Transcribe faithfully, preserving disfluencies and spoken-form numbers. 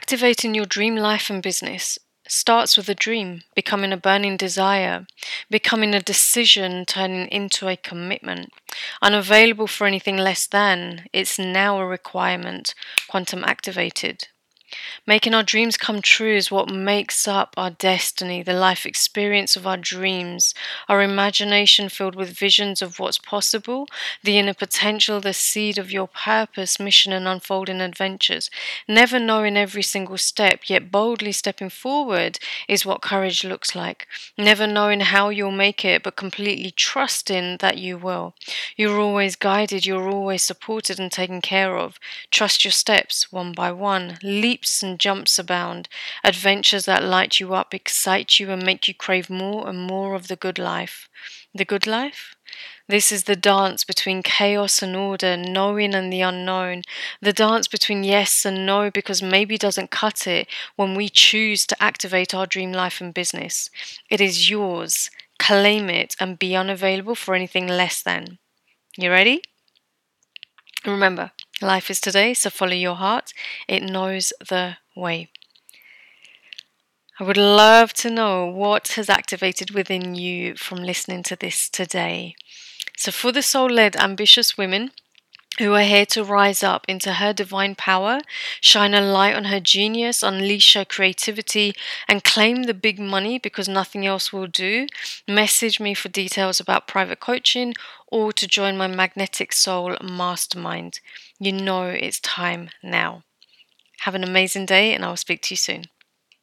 Activating your dream life and business starts with a dream, becoming a burning desire, becoming a decision, turning into a commitment. Unavailable for anything less than, it's now a requirement, quantum activated. Making our dreams come true is what makes up our destiny, the life experience of our dreams, our imagination filled with visions of what's possible, the inner potential, the seed of your purpose, mission, and unfolding adventures. Never knowing every single step, yet boldly stepping forward is what courage looks like. Never knowing how you'll make it, but completely trusting that you will. You're always guided, you're always supported and taken care of. Trust your steps one by one. Leaps and jumps abound. Adventures that light you up, excite you, and make you crave more and more of the good life. The good life? This is the dance between chaos and order, knowing and the unknown. The dance between yes and no, because maybe doesn't cut it when we choose to activate our dream life and business. It is yours. Claim it and be unavailable for anything less than. You ready? Remember, life is today, so follow your heart. It knows the way. I would love to know what has activated within you from listening to this today. So for the soul-led, ambitious women who are here to rise up into her divine power, shine a light on her genius, unleash her creativity, and claim the big money because nothing else will do, message me for details about private coaching or to join my Magnetic Soul Mastermind. You know it's time now. Have an amazing day, and I'll speak to you soon.